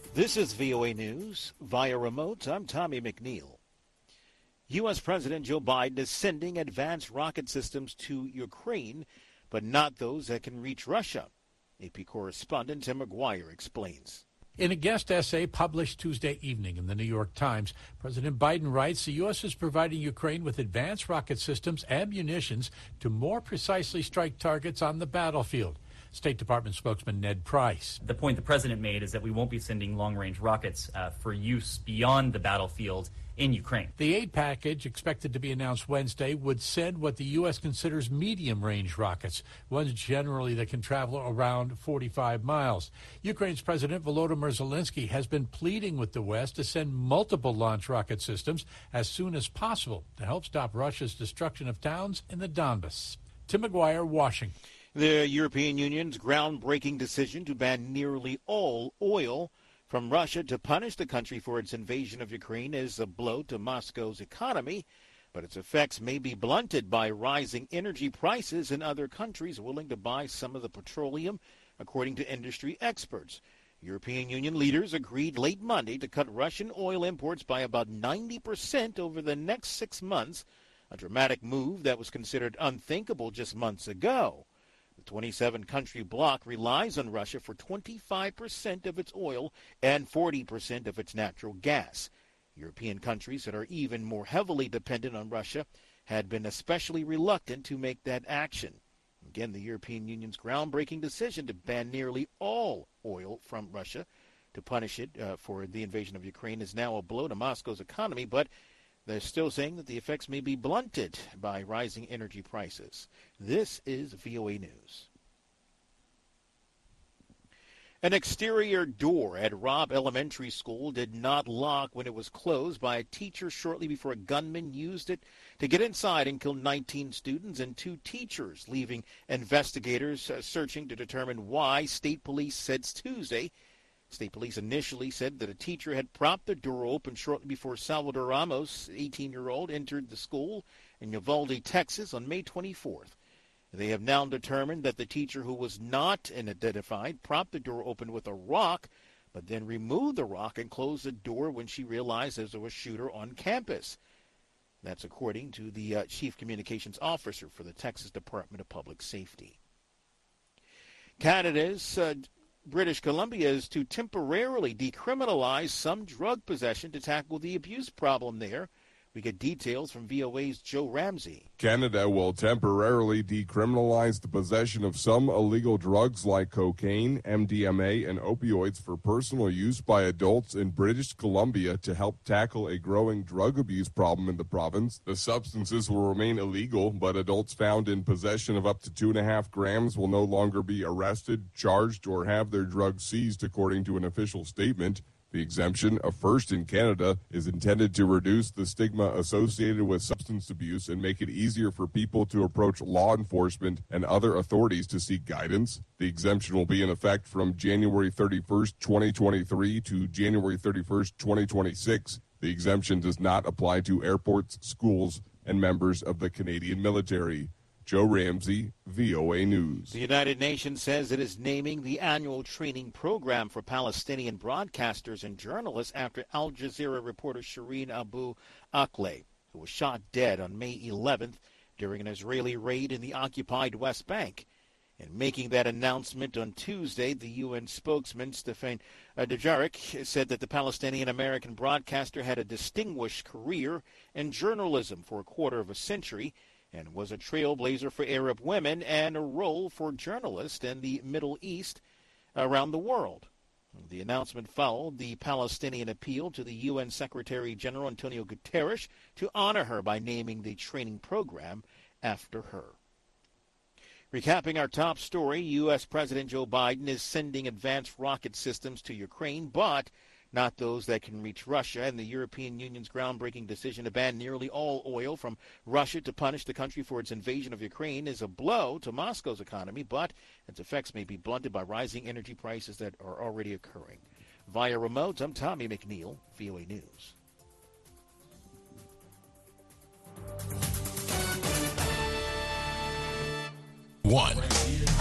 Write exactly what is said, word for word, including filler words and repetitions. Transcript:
This is V O A News. Via remote, I'm Tommy McNeil. U S. President Joe Biden is sending advanced rocket systems to Ukraine, but not those that can reach Russia. A P correspondent Tim McGuire explains. In a guest essay published Tuesday evening in the New York Times, President Biden writes the U S is providing Ukraine with advanced rocket systems and munitions to more precisely strike targets on the battlefield. State Department spokesman Ned Price. The point the president made is that we won't be sending long-range rockets uh, for use beyond the battlefield in Ukraine. The aid package, expected to be announced Wednesday, would send what the U S considers medium-range rockets, ones generally that can travel around forty-five miles. Ukraine's President Volodymyr Zelensky has been pleading with the West to send multiple launch rocket systems as soon as possible to help stop Russia's destruction of towns in the Donbas. Tim McGuire, Washington. The European Union's groundbreaking decision to ban nearly all oil from Russia to punish the country for its invasion of Ukraine is a blow to Moscow's economy, but its effects may be blunted by rising energy prices in other countries willing to buy some of the petroleum, according to industry experts. European Union leaders agreed late Monday to cut Russian oil imports by about ninety percent over the next six months, a dramatic move that was considered unthinkable just months ago. The twenty-seven country bloc relies on Russia for twenty-five percent of its oil and forty percent of its natural gas. European countries that are even more heavily dependent on Russia had been especially reluctant to make that action. Again, the European Union's groundbreaking decision to ban nearly all oil from Russia to punish it uh, for the invasion of Ukraine is now a blow to Moscow's economy, but they're still saying that the effects may be blunted by rising energy prices. This is V O A News. An exterior door at Robb Elementary School did not lock when it was closed by a teacher shortly before a gunman used it to get inside and kill nineteen students and two teachers, leaving investigators uh, searching to determine why, state police said Tuesday. State police initially said that a teacher had propped the door open shortly before Salvador Ramos, eighteen-year-old, entered the school in Uvalde, Texas on May twenty-fourth. They have now determined that the teacher, who was not identified, propped the door open with a rock, but then removed the rock and closed the door when she realized there was a shooter on campus. That's according to the uh, chief communications officer for the Texas Department of Public Safety. Canada's uh, British Columbia is to temporarily decriminalize some drug possession to tackle the abuse problem there. We get details from V O A's Joe Ramsey. Canada will temporarily decriminalize the possession of some illegal drugs like cocaine, M D M A, and opioids for personal use by adults in British Columbia to help tackle a growing drug abuse problem in the province. The substances will remain illegal, but adults found in possession of up to two and a half grams will no longer be arrested, charged, or have their drugs seized, according to an official statement. The exemption, a first in Canada, is intended to reduce the stigma associated with substance abuse and make it easier for people to approach law enforcement and other authorities to seek guidance. The exemption will be in effect from January thirty-first, twenty twenty-three to January thirty-first, twenty twenty-six. The exemption does not apply to airports, schools, and members of the Canadian military. Joe Ramsey, V O A News. The United Nations says it is naming the annual training program for Palestinian broadcasters and journalists after Al Jazeera reporter Shireen Abu Akleh, who was shot dead on May eleventh during an Israeli raid in the occupied West Bank. In making that announcement on Tuesday, the U N spokesman Stefan Dujarric said that the Palestinian-American broadcaster had a distinguished career in journalism for a quarter of a century and was a trailblazer for Arab women and a role for journalists in the Middle East around the world. The announcement followed the Palestinian appeal to the U N Secretary-General Antonio Guterres to honor her by naming the training program after her. Recapping our top story, U S. President Joe Biden is sending advanced rocket systems to Ukraine, but not those that can reach Russia, and the European Union's groundbreaking decision to ban nearly all oil from Russia to punish the country for its invasion of Ukraine is a blow to Moscow's economy, but its effects may be blunted by rising energy prices that are already occurring. Via remote, I'm Tommy McNeil, V O A News. One.